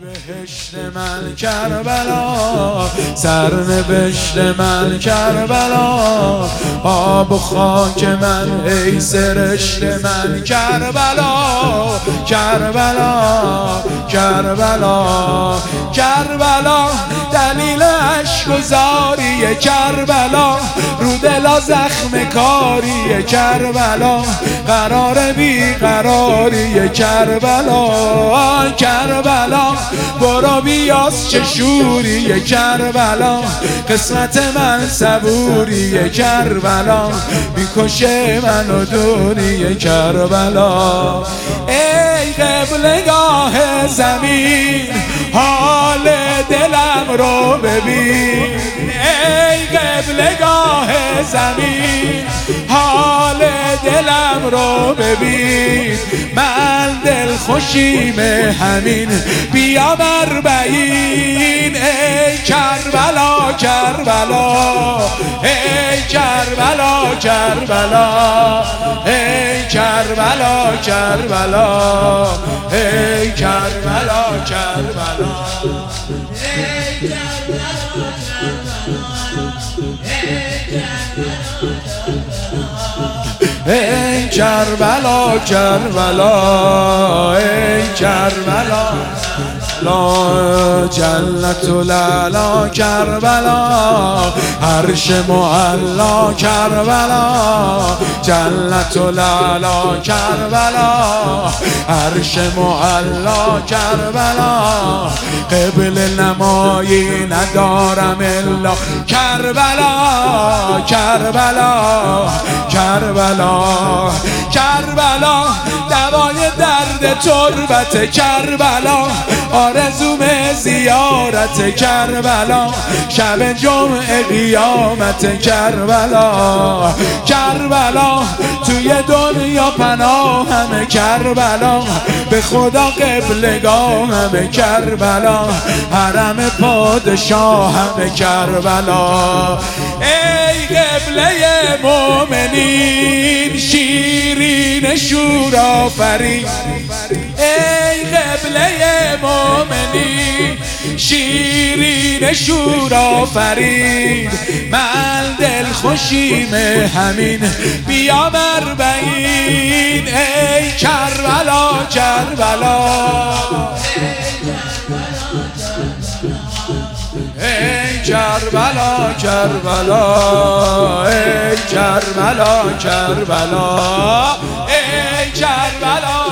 بهشت من کربلا، سرنوشت من کربلا، آب و خاک من ای سرشت من کربلا، کربلا کربلا کربلا، دلیل اشک و زاری کربلا، رو دلا زخم کاری کربلا، قرار بی قراری کربلا، کربلا برو بیاس چه شوری کربلا، قسمت من صبوری کربلا، میکشه منو دوری کربلا. ای قبلگاه زمین حال دلم رو ببین، ای قبلگاه زمین حال دلم رو ببین، من دل خوشیم همین بیا مربعین، ای کربلا کربلا، ای کربلا کربلا، ای کربلا کربلا، ای کربلا کربلا، ای کربلا کربلا، ای کربلا لا جلت لالا کربلا، عرش معلا کربلا، جلت لالا کربلا، عرش معلا کربلا، قبل نمایی ندارم الا کربلا، کربلا کربلا کربلا، دوای درد تربت کربلا، آرزوم زیارت کربلا، شب جمعه قیامت کربلا، کربلا توی دنیا پناهم کربلا، به خدا قبلگاهم کربلا، حرم پادشاهم کربلا. ای قبله مومنین شیرین شورآفرین، ای قبله مومنین شیرین شورآفرین، من دل خوشیم همین بیا مربعین، ای کربلا کربلا، ای کربلا کربلا، ای کربلا کربلا، ای کربلا